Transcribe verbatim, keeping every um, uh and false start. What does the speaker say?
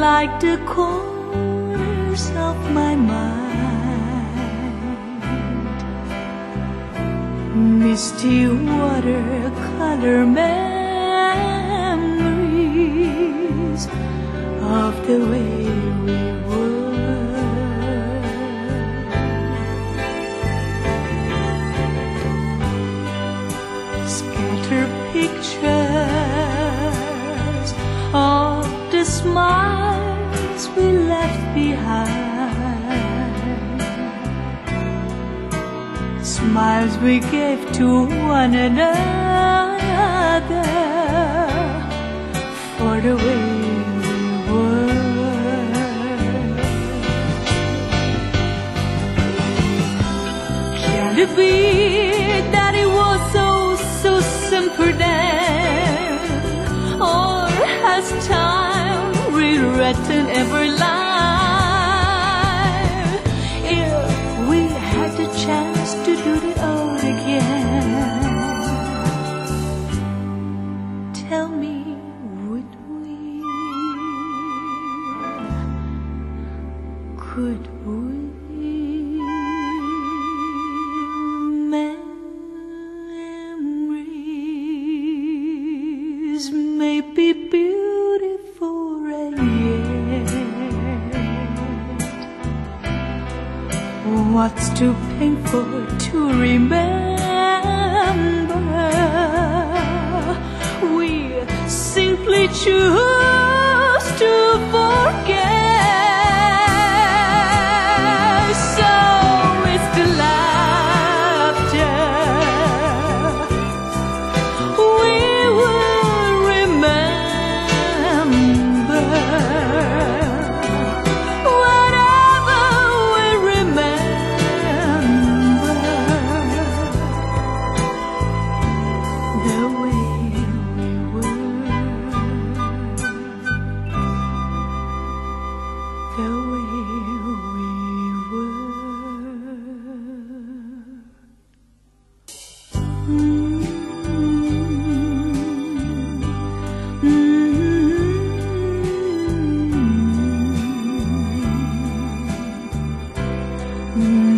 like the corners of my mind. Misty watercolor memories of the way we were. Scatter pictures of the smiles we left behind, smiles we gave to one another for the way we were. Can it be that it was so, so simple then? Or has time rewritten every line? If we had the chance to do it all again, tell me, would we? Could we? Memories may be beautiful and yet what's too painful to remember? We simply choose to forget. So it's the laughter we will remember. Whatever we remember, the way we were, the way we were. Mm-hmm. Mm-hmm.